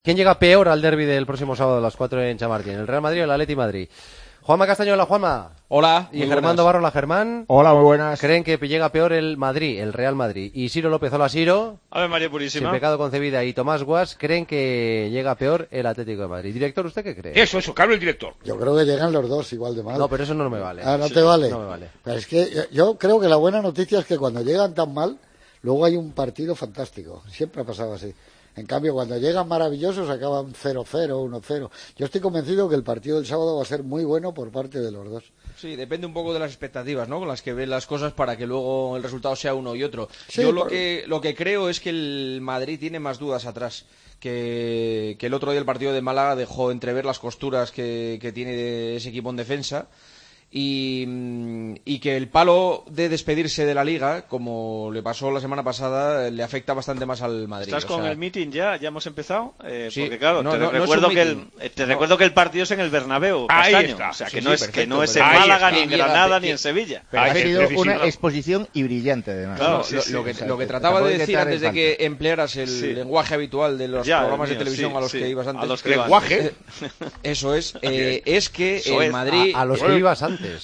¿Quién llega peor al derbi del próximo sábado a las 4 en Chamartín? ¿El Real Madrid o el Atleti Madrid? Juanma Castaño, hola Juanma. Hola. Y Germán Barro, hola Germán. Hola, muy buenas. ¿Creen que llega peor el Madrid, el Real Madrid? Y Ciro López, hola Ciro. A ver, María Purísima. Sin pecado concebida. Y Tomás Guas, ¿creen que llega peor el Atlético de Madrid? Director, ¿usted qué cree? Eso, claro, el director. Yo creo que llegan los dos igual de mal. No, pero eso no me vale. Ah, ¿no te vale? No me vale. Pero es que yo creo que la buena noticia es que cuando llegan tan mal, luego hay un partido fantástico. Siempre ha pasado así. En cambio, cuando llegan maravillosos, acaban 0-0, 1-0. Yo estoy convencido que el partido del sábado va a ser muy bueno por parte de los dos. Sí, depende un poco de las expectativas, ¿no? Con las que ven las cosas para que luego el resultado sea uno y otro. Sí, Yo lo que creo es que el Madrid tiene más dudas atrás. Que el otro día el partido de Málaga dejó entrever las costuras que tiene ese equipo en defensa. Y que el palo de despedirse de la Liga, como le pasó la semana pasada, le afecta bastante más al Madrid. ¿Estás con el meeting ya? ¿Ya hemos empezado? Sí. Porque claro, te recuerdo que el partido es en el Bernabéu, Ahí Castaño. está. O sea, Sí, que sí, no es, perfecto, que no es en perfecto. Málaga, Ahí ni en está. Granada, ni en Sevilla. Pero ha sido decisivo. una exposición y brillante, además. Claro, Lo que trataba de decir antes de que emplearas el lenguaje habitual de los programas de televisión a los que ibas antes. A los que lenguaje. Eso es que el Madrid... A los que ibas antes.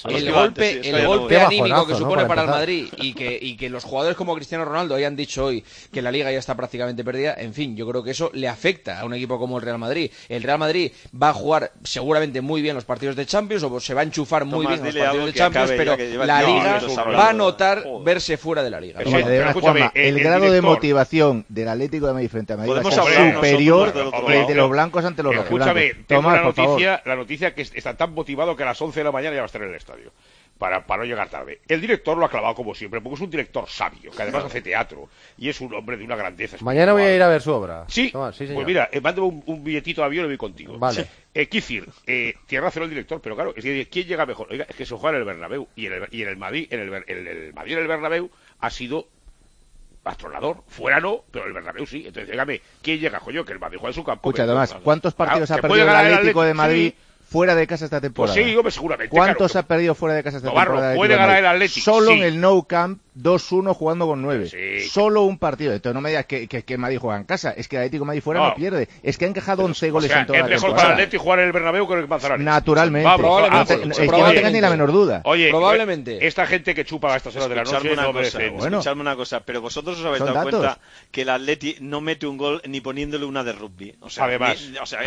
El golpe anímico que ¿no? supone para el empezar. Madrid y que los jugadores como Cristiano Ronaldo hayan dicho hoy que la Liga ya está prácticamente perdida, en fin, yo creo que eso le afecta a un equipo como el Real Madrid. El Real Madrid va a jugar seguramente muy bien los partidos de Champions, o se va a enchufar muy bien los partidos de Champions, pero la Liga va a notar verse fuera de la Liga. Sí, Además, pero escúchame, Juanma, el grado de director. motivación del Atlético de Madrid frente a Madrid va a Podemos ser hablar superior nosotros del otro que el lado. de los blancos ante los Escúchame, rojiblancos. tengo Tomás, por favor. la noticia que está tan motivado que a las 11 de la mañana ya va a estar en el estadio. Para no llegar tarde. El director lo ha clavado como siempre, porque es un director sabio, que además hace teatro, y es un hombre de una grandeza. Mañana voy a ir a ver su obra. Sí, Tomás, sí, señor. pues mira, mándame un billetito de avión y voy contigo. Vale. Kifir, tiene razón el director, pero claro, es que ¿quién llega mejor? Oiga, es que se juega en el Bernabéu, y en el Madrid, el Madrid en el Bernabéu ha sido astronador, fuera no, pero el Bernabéu sí. Entonces, dígame, ¿quién llega, coño? Que el Madrid juega en su campo. Escucha, Tomás, ¿cuántos partidos ha ¿que puede perdido el ganar Atlético de Madrid Sí. fuera de casa esta Pues temporada? sí, hombre, seguramente. ¿Cuántos claro. ha perdido fuera de casa esta Navarro, temporada? puede Atlético de ganar Madrid? el Atlético, Solo sí. en el Nou Camp 2-1 jugando con 9. Sí. Solo un partido. Entonces no me digas que Madrid juega en casa. Es que el Atlético de Madrid fuera no pierde. Es que han encajado 11 goles en toda es la mejor para el temporada. Atlético jugar en el Bernabéu que en el Manzanares. Naturalmente. Probablemente. Es que no tengas ni la menor duda. Oye, Probablemente. esta gente que chupa a estas horas de la noche no merece. Escuchadme una cosa, pero vosotros os habéis Son dado datos. cuenta que el Atleti no mete un gol ni poniéndole una de rugby. O sea, Además.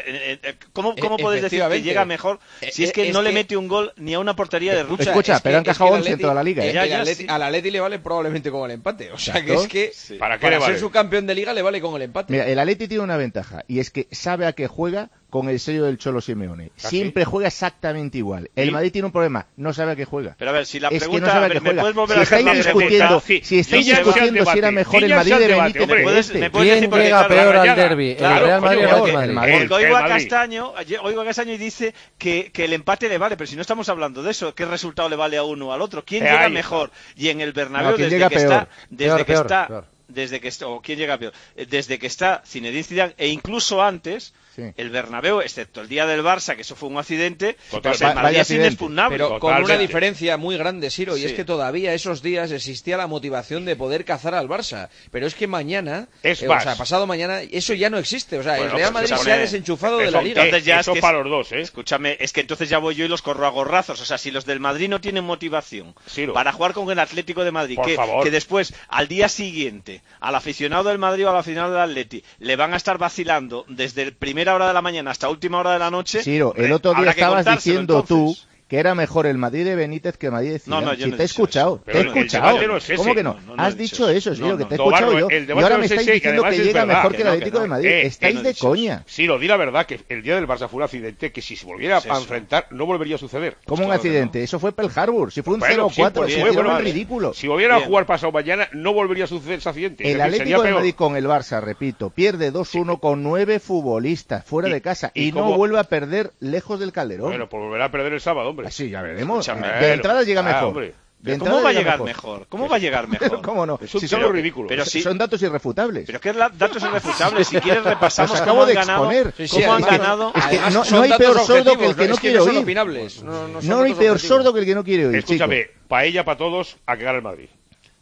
¿cómo podéis decir que Efectivamente. llega mejor si es que no le mete un gol ni a una portería de rugby? Escucha, es pero que- han encajado es que el 11 en toda la liga. Atleti- Al Atleti le vale probablemente como el empate. O sea, que Exacto. es que Sí. ¿Para qué le ser vale? subcampeón de Liga le vale con el empate. Mira, el Atleti tiene una ventaja y es que sabe a qué juega con el sello del Cholo Simeone. ¿Ah, Siempre juega exactamente igual. El ¿Sí? Madrid tiene un problema, no sabe a qué juega. Pero a ver, si la Es que no pregunta, sabe a a ver, qué ¿me juega. puedes volver Si a estáis hacer la pregunta? discutiendo, Sí. si estáis Ciñas al discutiendo si era debate. mejor el Ciñas Madrid al de debate, Benítez hombre. que ¿Me este. puedes decir ¿Quién por qué, llega claro, peor al Rayaga? derbi? Claro, ¿El Real Madrid coño, o el oye, Madrid? el Madrid. Porque oigo a Madrid. Castaño y dice que el empate le vale, pero si no estamos hablando de eso, ¿qué resultado le vale a uno o al otro? ¿Quién Ahí llega está. mejor? Y en el Bernabéu, No, ¿quién desde llega que peor? está... Peor. Desde que está, o quién llega peor, desde que está Zinedine Zidane e incluso antes, Sí. el Bernabéu, excepto el día del Barça, que eso fue un accidente, Total, pues el vaya Madrid es accidente. inexpugnable. Pero con Totalmente. una diferencia muy grande, Siro, y Sí. es que todavía esos días existía la motivación de poder cazar al Barça. Pero es que mañana, Es o más. sea, pasado mañana, eso ya no existe. O sea, Bueno, el Real pues Madrid se escúchame, ha desenchufado de eso- la Liga. Entonces ya eso es que para los dos, ¿eh? Escúchame, es que entonces ya voy yo y los corro a gorrazos. O sea, si los del Madrid no tienen motivación Ciro. para jugar con el Atlético de Madrid, Por favor. que después, al día siguiente, al aficionado del Madrid o al aficionado del Atleti, le van a estar vacilando desde primera hora de la mañana hasta última hora de la noche. Ciro, el otro día habrá que estabas contárselo, diciendo entonces. tú que era mejor el Madrid de Benítez que el Madrid de Zidane. No, yo Si no te he he dicho escuchado, eso. te he Pero el escuchado. debate no es ese. ¿Cómo que no? No, no Has he dicho dicho eso. eso, Ciro, No, que no. te he Tobarro, escuchado yo. el Y debate ahora no me es estáis ese, y diciendo además que es llega verdad. mejor que el Que no, Atlético que de no. Madrid. Que Estáis no he de dicho coña. Sí, lo di la verdad, que el día del Barça fue un accidente que si se volviera Es a eso. enfrentar no volvería a suceder. ¿Cómo un Claro que accidente? Eso fue Pearl Harbor. Si fue un Bueno, 0-4, sí, pues se fue, hicieron bueno, un ridículo. Si volviera Bien. a jugar pasado mañana no volvería a suceder ese accidente. Es El decir, sería Atlético de peor. Madrid con el Barça, repito, pierde 2-1 con 9 futbolistas fuera Y- de casa y y no cómo- vuelve a perder lejos del Calderón. Bueno, pues volverá a perder el sábado, hombre. Así ya veremos. Escúchame. De entrada llega mejor. Hombre. De ¿Cómo entrada va a llega llegar mejor? ¿Cómo va a llegar Pero mejor? ¿cómo no? Es un Si tiro son, ridículo. pero sí. son datos irrefutables. Pero que datos irrefutables. Si quieres repasamos Los cómo acabo han de ganado. exponer. Sí, sí, Cómo han además- ganado. Es que además no son hay datos peor sordo objetivos, que el que no es quiere no son oír. opinables. No son No hay datos peor objetivos. sordo que el que no quiere oír, chico. Escúchame, paella para todos a que gane el Madrid.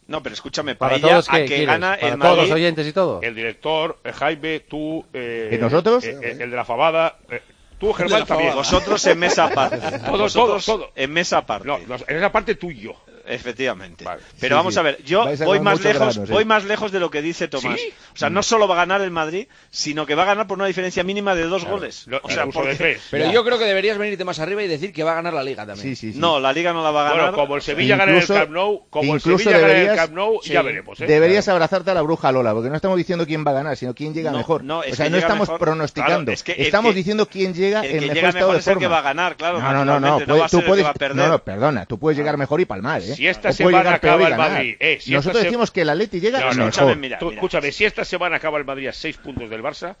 No, pero escúchame, Para Paella todos, a ¿qué que quieres? gana Para el todos los Madrid. oyentes y todo. El director, Jaime, tú... ¿Y nosotros? El de la fabada... tú, de Germán, la también. fabada. Vosotros en mesa aparte. Todos. En mesa aparte. No, en esa parte tú y yo. Efectivamente. Vale. Pero Sí, vamos sí. a ver, yo Vais a voy comer más muchos lejos, granos, voy más lejos de lo que dice Tomás. ¿Sí? O sea, no solo va a ganar el Madrid, sino que va a ganar por una diferencia mínima de 2 goles. No, O sea, incluso de porque... 3. Pero yo creo que deberías venirte más arriba y decir que va a ganar la Liga también. Sí. No, la Liga no la va a ganar. Bueno, como el Sevilla gana en el Incluso- Camp Nou, incluso gana en el deberías- Camp Nou, sí, ya veremos, ¿eh? Deberías abrazarte a la bruja Lola, porque no estamos diciendo quién va a ganar, sino quién llega No, mejor. no, es o sea, que no llega estamos mejor. pronosticando. Claro, es que el estamos que- diciendo quién llega el en que mejor llega estado mejor de es el forma. que va a ganar, claro. No, naturalmente, puede- va a ser tú el que puedes, va a perder. no, perdona, tú puedes llegar mejor y palmar, ¿eh? Si esta O puedes semana llegar peor y acaba el ganar. Madrid, si esta Nosotros se- decimos que el Atleti llega No, no, mejor. escúchame, mira. Escúchame, si esta semana acaba el Madrid a 6 puntos del Barça,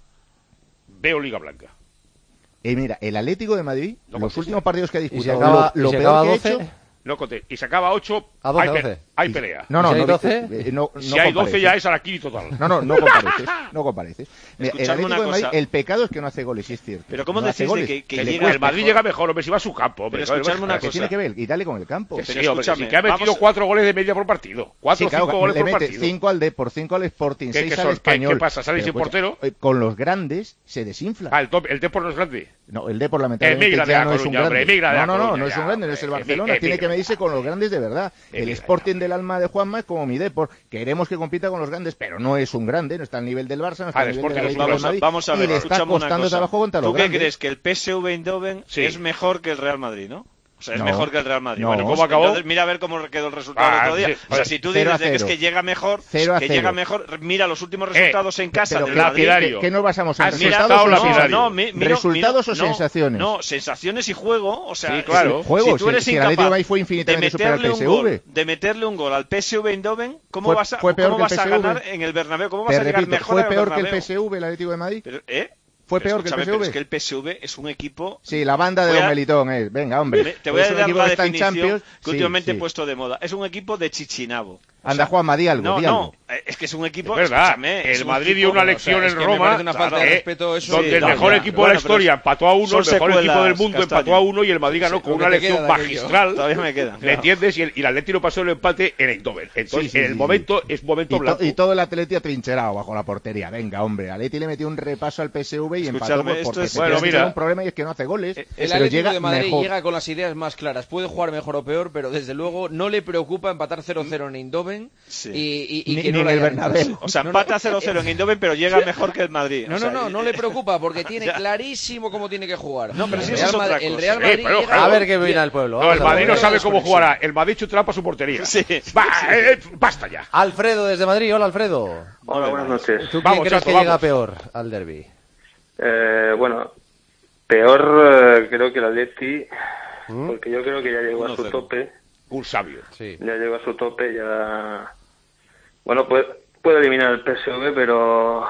veo Liga Blanca. Mira, el Atlético de Madrid, No los contesta. últimos partidos que ha Y si disputado, acaba, lo y si peor acaba que ha 12, hecho... No conté. Y se acaba 8, A 12, 12. hay pelea. No, ¿Y si hay no, 12? no Si hay 12 compareces. ya es Araquiri total. No compareces. Mira, el Escuchadme Atlético una de Madrid, cosa. el pecado es que no hace goles, sí es cierto. Pero ¿cómo no hace decís de goles. que El, llega el Madrid mejor? llega mejor, hombre, si va a su campo. Hombre, Pero escuchadme una ¿Qué cosa. tiene que ver? Y dale con el campo. Que sí, Pero hombre, escúchame, sí, que ha metido vamos- 4 goles de media por partido. 4 Sí, o claro, 5 goles le por mete partido. 5 al Depor, 5 al Sporting, ¿Qué 6 son? al Español. ¿Qué pasa? ¿Sale sin Pero, portero? Con los grandes se desinfla. Ah, el Depor no es grande. No, el Depor lamentablemente Emigra de ya La no es un Coruña, hombre, grande. emigra de La No Coruña, es un ya, grande, no es el hombre, Barcelona. Tiene que emigra. medirse con los grandes de verdad. El Emigra, Sporting del alma de Juanma es como mi Depor. Queremos que compita con los grandes, pero no es un grande, no está al nivel del Barça, no está Ah, al el nivel del Sporting Atlético es de un Madrid. Vamos a ver, y le está escúchame una costando cosa. trabajo contra los ¿Tú qué grandes. crees? ¿Que el PSV Eindhoven Sí. es mejor que el Real Madrid, no? O sea, es No. mejor que el Real Madrid. No. Bueno, ¿Cómo pues acabó? entonces mira a ver cómo quedó el resultado el Ah, otro día. sí. O sea, si tú 0 a dices de que es 0. que llega mejor, 0 a que 0. llega mejor, mira los últimos resultados en casa Pero del que- Madrid. lapidario. ¿Qué nos basamos en Has Mira, resultados o en lapidario. sensaciones? ¿Resultados o no, sensaciones? No, sensaciones y juego. O sea, Sí, claro. Juego, si tú eres si el Atlético de incapaz Madrid fue infinitamente superior al meterle un PSV. gol, de meterle un gol al PSV Eindhoven, ¿cómo Fue- vas a, fue peor cómo que el vas a PSV. ganar en el Bernabéu? ¿Cómo vas Te a llegar repito, mejor fue al peor que el Bernabéu? PSV, el Atlético de Madrid. Pero, Fue Pero peor que el escúchame, PSV. pero es que el PSV es un equipo. Sí, la banda de Voy a- Don Melitón, venga, hombre. Te voy a Es un dar equipo la que está en definición Champions. que Sí, últimamente sí. he puesto de moda. Es un equipo de Chichinabo. Anda, Juanma, di algo, No, di algo. es que es un equipo. Es verdad, escúchame, es el un Madrid equipo- dio una o sea, lección es en que me Roma, parece una falta de respeto eso. donde Sí, el no, mejor ya. equipo de la Bueno, pero historia empató a uno, son el mejor equipo secuelas, del mundo Castaño. empató a uno y el Madrid ganó con lo una que te lección queda de aquello. magistral. Todavía me quedan. ¿Me entiendes? Y el Atlético pasó el empate en Eindhoven. Entonces, Sí, en sí, el sí. momento es momento blanco. Y todo el Atleti atrincherado bajo la portería. Venga, hombre, Atleti le metió un repaso al PSV y empató Escuchadme, porque esto es- se Bueno, tiene mira. un problema y es que no hace goles, El pero Atlético llega de Madrid mejor. llega con las ideas más claras. Puede jugar mejor o peor, pero desde luego no le preocupa empatar 0-0 en Eindhoven Sí. y Ni- que no ni la en el hayan Bernabéu. hecho. O sea, No, empata 0-0 en Eindhoven, pero llega mejor que el Madrid. No, O sea, no le preocupa porque tiene Ya. clarísimo cómo tiene que jugar. No, pero si el eso es Real otra Madrid- el cosa. Real Sí, Madrid pero, llega A ver qué opina el pueblo. No, el Vamos a Madrid ver. no sabe cómo desconexión. jugará. El Madrid chutará para su portería. Sí. Va, basta ya. Alfredo desde Madrid. Hola, Alfredo. Hola, buenas noches. ¿Tú Vamos, quién crees Chato, que llega vamos. peor al derbi? Bueno, peor creo que el Atleti, ¿Mm? porque yo creo que ya llegó a su 1-0. tope. Un sabio. Sí. Ya llegó a su tope, ya... Bueno, puede eliminar el PSV, pero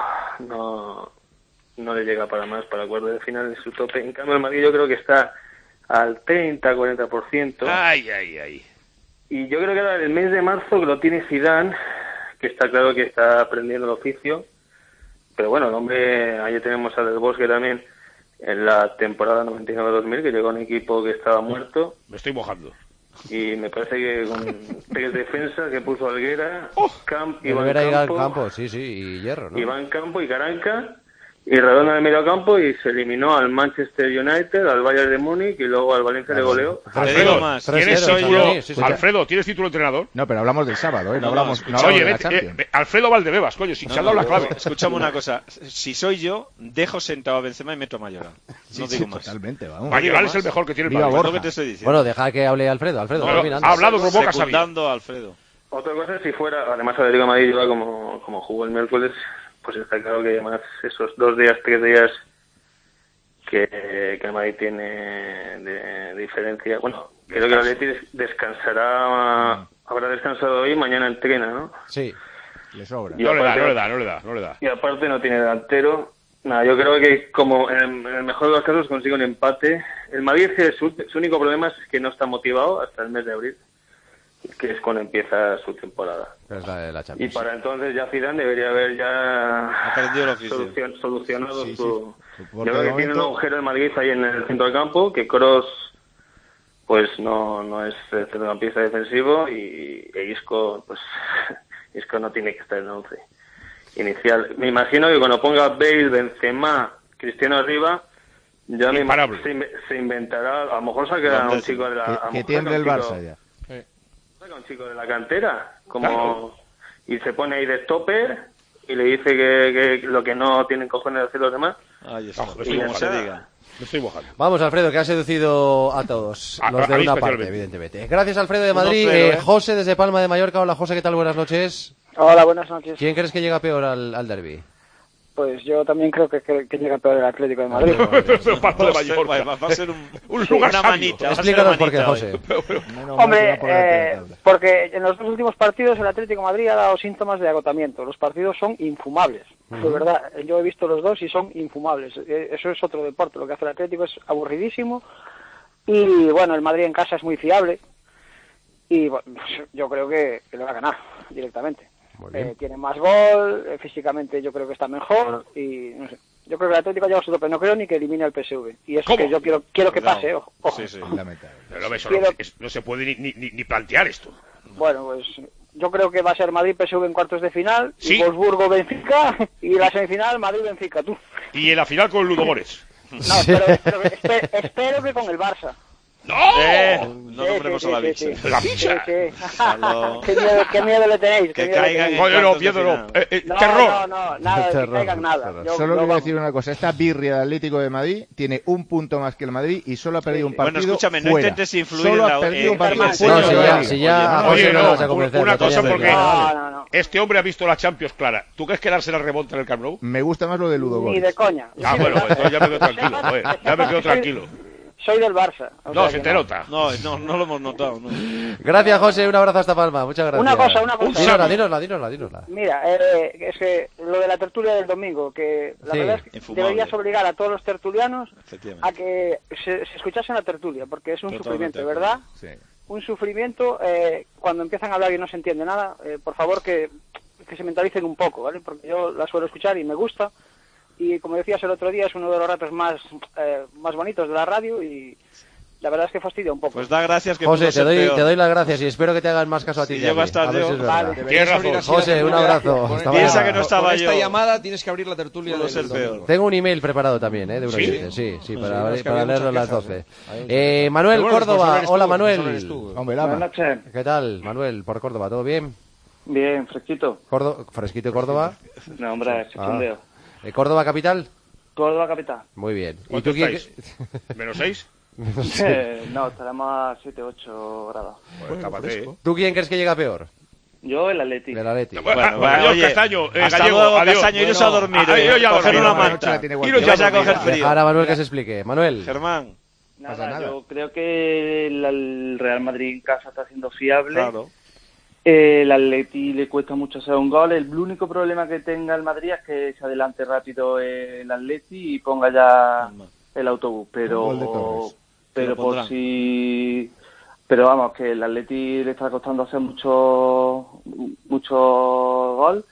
no le llega para más, para cuartos de final de su tope. En cambio, el Madrid yo creo que está al 30-40%. Ay, ay, ay. Y yo creo que ahora el mes de marzo que lo tiene Zidane, que está claro que está aprendiendo el oficio. Pero bueno, el hombre, ahí tenemos a Del Bosque también, en la temporada 99-2000, que llegó a un equipo que estaba muerto. Me estoy mojando. Y me parece que con tres defensas que puso Alguera, Iván Olivera y Campo, Campo, sí, y Hierro, ¿no? Iván Campo y Caranca, y Redonda en el medio campo, y se eliminó al Manchester United, al Bayern de Múnich, y luego al Valencia le goleó. Te digo más. ¿Tienes 3-0, título? sí, sí, sí. Alfredo, ¿tienes título de entrenador? No, pero hablamos del sábado, no hablamos, no Oye, hablamos de la vete, Champions. Alfredo Valdebebas, coño, si se ha dado la clave. Escúchame una cosa. Si soy yo, dejo sentado a Benzema y meto a Mayoral. No digo más. Totalmente, vamos. Mayoral es el mejor que tiene el Viva Madrid. Borja. Es lo que te estoy diciendo. Bueno, deja que hable Alfredo. Alfredo, Bueno, termina ha antes. hablado con boca sabía. Secundando a Alfredo. Otra cosa es si fuera, además el Atlético de Madrid lleva como jugó el miércoles, pues está claro que además esos 2 días, 3 días que el Madrid tiene de diferencia. Bueno, creo que el Atlético descansará, habrá descansado hoy, mañana entrena, ¿no? Sí. Le sobra. Y No le aparte- da. Y aparte no tiene delantero. Nada, yo creo que como en el mejor de los casos consigue un empate. El Madrid, su único problema es que no está motivado hasta el mes de abril, que es cuando empieza su temporada. Es la Y Champions. para entonces ya Zidane debería haber ya Aprendido el oficio. solucionado Sí, su... sí. Yo creo que tiene un momento- agujero en Madrid ahí en el centro del campo, que Kroos pues no es centrocampista defensivo, y Isco, pues Isco no tiene que estar en el 11 inicial. Me imagino que cuando ponga Bale, Benzema, Cristiano arriba, ya se inventará, a lo mejor saca un chico de la... Que tiende el Barça ya. Saca un chico de la cantera, y se pone ahí de stopper, y le dice que lo que no tienen cojones de hacer los demás. Ahí está, Vamos, como se diga. Me estoy mojando. Vamos, Alfredo, que ha seducido a todos, los de a mí una parte, especialmente. evidentemente. Gracias, Alfredo de Madrid. 1-0, José, desde Palma de Mallorca. Hola, José, ¿qué tal? Buenas noches. Hola, buenas noches. ¿Quién crees que llega peor al derbi? Pues yo también creo que llega peor el Atlético de Madrid. Palma de Mallorca. Va a ser un lugar una sabio. manita. va a ser Explícanos por qué, manita José. Hombre, porque en los dos últimos partidos el Atlético de Madrid ha dado síntomas de agotamiento. Los partidos son infumables. De verdad, yo he visto los dos y son infumables. Eso es otro deporte. Lo que hace el Atlético es aburridísimo. Y bueno, el Madrid en casa es muy fiable. Y bueno, yo creo que le va a ganar directamente. Tiene más gol, físicamente yo creo que está mejor y no sé. Yo creo que el Atlético llega a su tope, no creo ni que elimine al PSV. Y eso es que yo quiero que pase, ojo. Sí, sí. Pero eso no se puede ni plantear esto. Bueno, pues yo creo que va a ser Madrid-PSV en cuartos de final, Sí. y Wolfsburgo-Benfica, y la semifinal Madrid-Benfica, tú. Y en la final con Ludo Mores. No, espero que con el Barça. ¡No! No nombremos a la bicha. ¡La bicha! Salud. ¿Qué miedo le tenéis? Que caigan en Coño, no, cuartos de miedo no. final. Terror. No, nada, que caigan nada. Solo quiero decir una cosa, esta birria del Atlético de Madrid tiene un punto más que el Madrid y solo ha perdido un partido. Bueno, escúchame, no fuera. intentes influir Solo en la ha perdido un partido en fuera No, de si la ya, Liga. si ya a Oye, José no no, lo vas a convencer. una lo cosa tenía muy porque- claro. No. Este hombre ha visto la Champions clara. ¿Tú crees que darse la remonta en el Camp Nou? Me gusta más lo de Ludo Ni Gómez. de coña. Ah, bueno, entonces ya me quedo tranquilo, joder. Ya me quedo tranquilo. Soy del Barça. o No, sea se que te nota. No lo hemos notado. No. Gracias, José. Un abrazo hasta Palma. Muchas gracias. Una cosa. Dínosla. Mira, es que lo de la tertulia del domingo, que la Sí, verdad es que infumable. deberías obligar a todos los tertulianos Efectivamente. a que se escuchasen la tertulia, porque es un Totalmente sufrimiento, de acuerdo. ¿verdad? Sí. Un sufrimiento, cuando empiezan a hablar y no se entiende nada, por favor que se mentalicen un poco, ¿vale? Porque yo la suelo escuchar y me gusta, y como decías el otro día, es uno de los ratos más bonitos de la radio, y la verdad es que fastidia un poco. Pues da gracias que José, pudo ser peor. te doy las gracias y espero que te hagan más caso a ti. Si que a llego mí. hasta A ver yo. si es verdad. Vale. Tienes razón. José, un abrazo. Hasta Piensa mañana. que no estaba Con yo. esta llamada tienes que abrir la tertulia Pudo del ser domingo. peor. Tengo un email preparado también, de un ¿Sí? oyente. Sí, para es que había leerlo a las muchas 12. quejas, Manuel Pero bueno, Córdoba. responsable eres tú, Hola, responsable Manuel. eres tú. Hombre, Lama. Buenas noches. ¿Qué tal, Manuel, por Córdoba? ¿Todo bien? Bien, fresquito. ¿Fresquito Córdoba? No, hombre, chachondeo. ¿Córdoba capital? Córdoba capital. Muy bien. ¿Y ¿Cuánto tú quién? estáis? ¿Menos 6? No, estaremos a 7, 8 grados. Pues tápate, ¿Tú quién crees que llega peor? Yo, el Atleti. Del Atleti. Bueno, adiós, oye, Castaño. hasta Gallego, luego, adiós. Castaño, iros a dormir. Yo ya coger dormí, una la noche manta. la tiene Iros Y ya vais a dormir. coger frío. Dejar a Manuel que se explique. Manuel. Germán, Nada, yo creo que el Real Madrid en casa está siendo fiable. claro. El Atleti le cuesta mucho hacer un gol. El único problema que tenga el Madrid es que se adelante rápido el Atleti y ponga ya el autobús. Un gol de Torres. Pero Lo por pondrán. si... Pero vamos, que el Atleti le está costando hacer mucho gol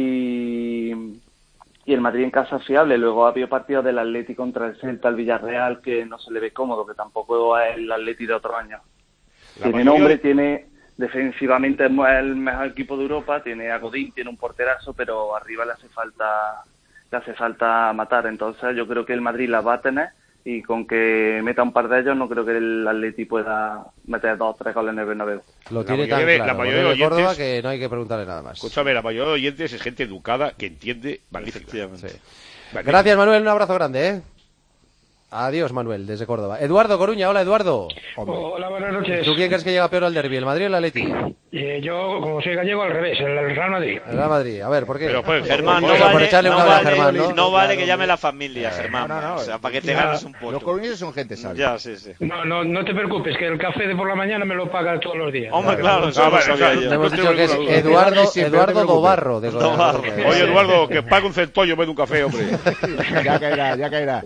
y el Madrid en casa es fiable. Luego ha habido partidos del Atleti contra el Celta, el Villarreal, que no se le ve cómodo, que tampoco es el Atleti de otro año. Tiene nombre, defensivamente es el mejor equipo de Europa, tiene a Godín, tiene un porterazo, pero arriba le hace falta matar. Entonces yo creo que el Madrid la va a tener, y con que meta un par de ellos no creo que el Atleti pueda meter 2 o 3 goles en el Bernabéu. Lo La tiene tan mayoría de- claro. la mayoría de Manuel de Córdoba oyentes- que no hay que preguntarle nada más. Escúchame, la mayoría de oyentes es gente educada que entiende magnífico. Efectivamente. Sí. Magnífico. Gracias, Manuel. Un abrazo grande, Adiós, Manuel, desde Córdoba. Eduardo Coruña. Hola, Eduardo. Hola, buenas noches. ¿Tú quién crees que llega peor al derbi, el Madrid o el Atleti? Yo, como soy gallego, al revés, el Real Madrid. El Real Madrid. A ver, ¿por qué? Pero, pues, Germán, no por por vale, echarle no un cable a vale, Germán, ¿no? no vale que llame la familia, Germán. no, O sea, para que te ya. ganes un Los puesto. coruñeses son gente sabia. Ya, sí, sí. No te preocupes, que el café de por la mañana me lo paga todos los días. Hombre, claro, eso lo vale, sabía claro. Le yo. hemos No dicho tengo que es ninguna duda. Eduardo, Sí, pero no te Eduardo preocupes. Dobarro. De Dobarro. Oye, Eduardo, que pague un centollo en vez de un café, hombre. Ya caerá.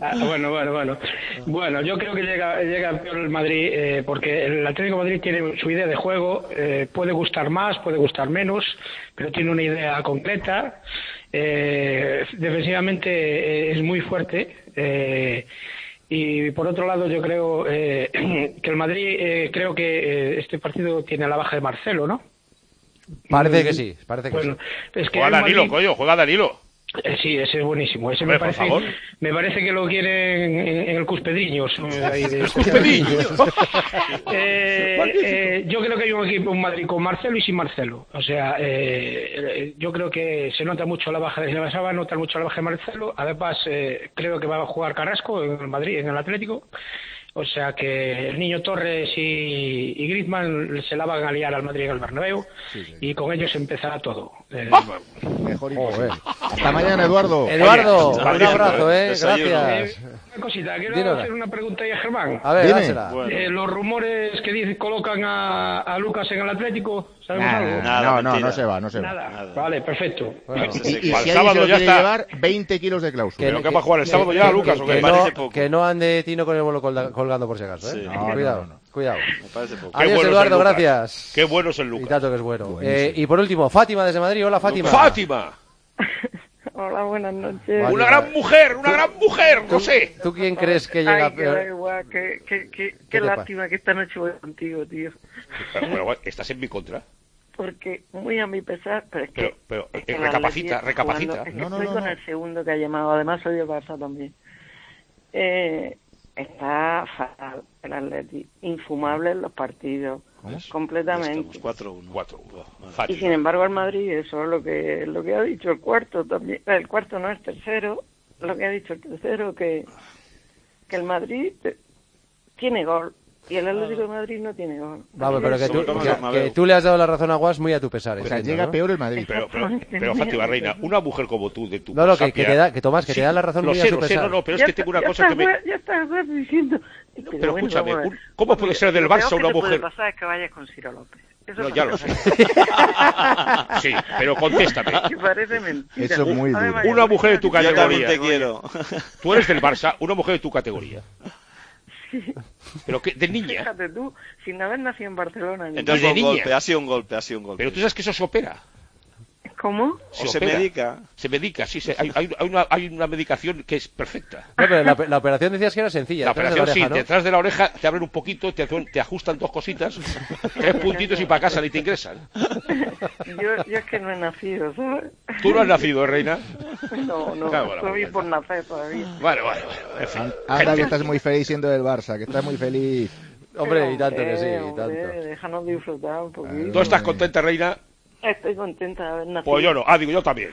Bueno, yo creo que llega peor el Madrid, porque el Atlético de Madrid tiene su idea de juego, puede gustar más, puede gustar menos, pero tiene una idea concreta. Defensivamente es muy fuerte, Y por otro lado, yo creo que el Madrid, creo que este partido tiene la baja de Marcelo, ¿no? Parece que sí, parece que bueno, sí. Es que Juega Madrid... Danilo, coño, juega Danilo. Sí, ese es buenísimo. Ese Hombre, por favor. me parece que lo quieren en el Cuspedriños. Yo creo que hay un equipo, un Madrid con Marcelo y sin Marcelo. O sea, yo creo que se nota mucho la baja de Marcelo. Además, creo que va a jugar Carrasco en el Madrid, en el Atlético. O sea que el niño Torres y Griezmann se la van a liar al Madrid en el Bernabéu, y con ellos empezará todo. Mejor imposible. Hasta mañana, Eduardo. Eduardo, Oye, un abrazo, desayuno. gracias. Una cosita, quiero Dínosla. hacer una pregunta ahí a Germán. A ver, Dime. dásela. Bueno. Los rumores que colocan a Lucas en el Atlético, ¿sabemos algo? Nada, no mentira. se va. Nada. Vale, perfecto. Bueno, Y Al si sábado alguien se lo ya quiere está. llevar, 20 kilos de cláusula. ¿Pero qué va a jugar el sábado ya, Lucas, o qué? que, parece no, poco. que no ande Tino con el bolo colgando por si acaso, ¿eh? Sí. Cuidado, cuidado. Me parece poco. Qué Adiós, bueno es Eduardo, el Lucas. gracias. Qué bueno es el Y Lucas. tanto que es bueno. Y por último, Fátima desde Madrid. Hola, Fátima. ¡Fátima! Hola, buenas noches. Vale. Una gran mujer, no sé. ¿Tú quién crees que llega Ay, qué peor? da igual, qué te lástima que esta noche voy contigo, tío. Pero, estás en mi contra. Porque muy a mi pesar, pero es que... Pero, es que el recapacita. Atleti jugando- es que estoy con el segundo que ha llamado, además soy del Barça también. Está fatal el Atleti, infumable en los partidos, completamente. 4-1. 4-1. Y sin embargo el Madrid, eso es lo que ha dicho el cuarto también, el cuarto no, el tercero, lo que ha dicho el tercero, que el Madrid tiene gol y el Atlético de Madrid no tiene gol. Vamos, pero que Sobre todo en el Bernabéu. tú le has dado la razón a Guas muy a tu pesar. O sea, entiendo, llega ¿no? peor el Madrid. Pero Fátima Reina, una mujer como tú, de tu No, que sapia- te da, que Tomás, que te da la razón Lo muy a sé, su lo sé, pesar. no, pero es que tengo una cosa que me... Ya está diciendo... Pero bueno, escúchame, vamos a ver. ¿cómo puede ser del Lo peor Barça que una te puede mujer? pasar es que vayas con Ciro López. Eso No, es ya lo lo que sé. Sí, pero contéstame. que parece mentira. Eso es muy duro. Además, Una mujer de tu Yo también categoría. te quiero. Tú eres del Barça, una mujer de tu categoría. Pero que de niña. Fíjate tú, sin haber nacido en Barcelona. ni- Entonces de un niña. golpe, ha sido un golpe. Pero tú sabes que eso se opera. ¿Cómo? Se opera. medica. Se medica, sí. Hay una medicación que es perfecta. No, pero la operación decías que era sencilla. La detrás de operación, sí, oreja, ¿no? detrás de la oreja te abren un poquito, te ajustan dos cositas, 3 puntitos y para casa y te ingresan. Yo es que no he nacido, ¿sabes? Tú no has nacido, reina. No, Cago en la estoy puta. por nacer todavía. Bueno, en fin. Anda, que estás muy feliz siendo del Barça, que estás muy feliz. Hombre, y tanto que sí, y Hombre, tanto. déjanos disfrutar un poquito. ¿Tú estás contenta, reina? Estoy contenta de haber nacido. Pues yo no. Digo, yo también.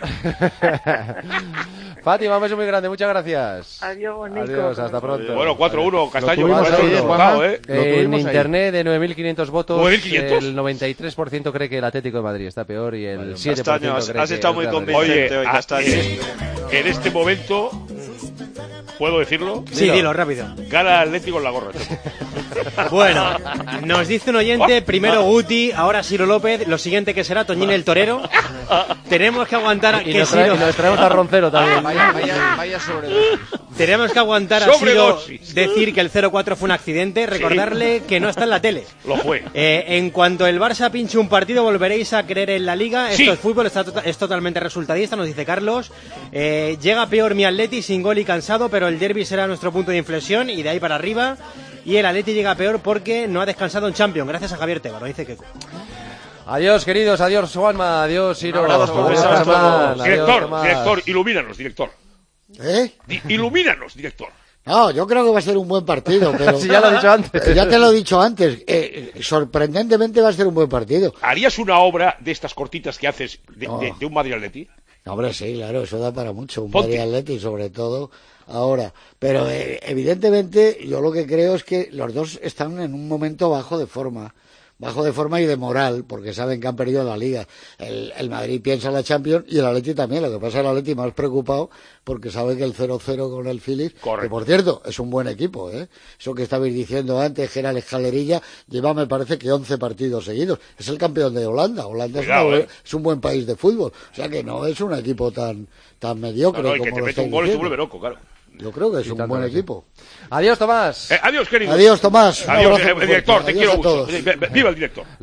Fátima, un beso muy grande, muchas gracias. Adiós, Nico. Adiós, hasta pronto. Bueno, 4-1, Castaño. tuvimos Castaño, ahí, tocado, Juanma. ¿eh? Lo En tuvimos ahí. internet de 9.500 votos, 9.500. el 93% cree que el Atlético de Madrid está peor y el 7% Castaño, cree has que estado el muy Real Madrid. convincente Oye, hoy, Castaño. en este momento, ¿puedo decirlo? Sí, dilo rápido. Gana Atlético en la gorra. Bueno, nos dice un oyente, primero Guti, ahora Ciro López, lo siguiente que será Toñín el Torero. Tenemos que aguantar a Y que nos Ciro... traemos a Roncero también. Vaya sobredosis. Tenemos que aguantar a Ciro Sobredosis. decir que el 0-4 fue un accidente, recordarle que no está en la tele. Lo fue. En cuanto el Barça pinche un partido, volveréis a creer en la Liga. Sí. Esto es fútbol, es totalmente resultadista, nos dice Carlos. Llega peor mi Atleti, sin gol y cansado, pero el derbi será nuestro punto de inflexión y de ahí para arriba. Y el Atleti llega peor porque no ha descansado en Champions, gracias a Javier Tebaro, dice Keku. Adiós, queridos, adiós, Juanma, adiós, Ciro. Un abrazo, Adiós, profesor, Germán, hasta adiós, Director, Tomás. ilumínanos, director. ¿Eh? Ilumínanos, director. No, yo creo que va a ser un buen partido, pero... Sí, ya lo he dicho antes. Ya te lo he dicho antes. Sorprendentemente va a ser un buen partido. ¿Harías una obra de estas cortitas que haces No. de un Madrid Atleti? Hombre, sí, claro, eso da para mucho. Un Ponte. Madrid Atleti, sobre todo ahora. Pero evidentemente yo lo que creo es que los dos están en un momento bajo de forma y de moral, porque saben que han perdido la Liga. El Madrid piensa en la Champions y el Atleti también. Lo que pasa es que el Atleti más preocupado porque sabe que el 0-0 con el Phillies, que por cierto es un buen equipo, ¿eh? Eso que estabais diciendo antes, que era la escalerilla, lleva me parece que 11 partidos seguidos. Es el campeón de Holanda. Holanda Cuidado, es un buen país de fútbol. O sea que no es un equipo tan mediocre No, y como que te lo mete estáis un gol y te diciendo. vuelve loco, claro. Yo creo que es un buen equipo. Adiós, Tomás. Adiós, querido. Adiós, Tomás. Un Adiós, abrazo muy director, fuerte. te Adiós quiero a todos. mucho. Viva el director.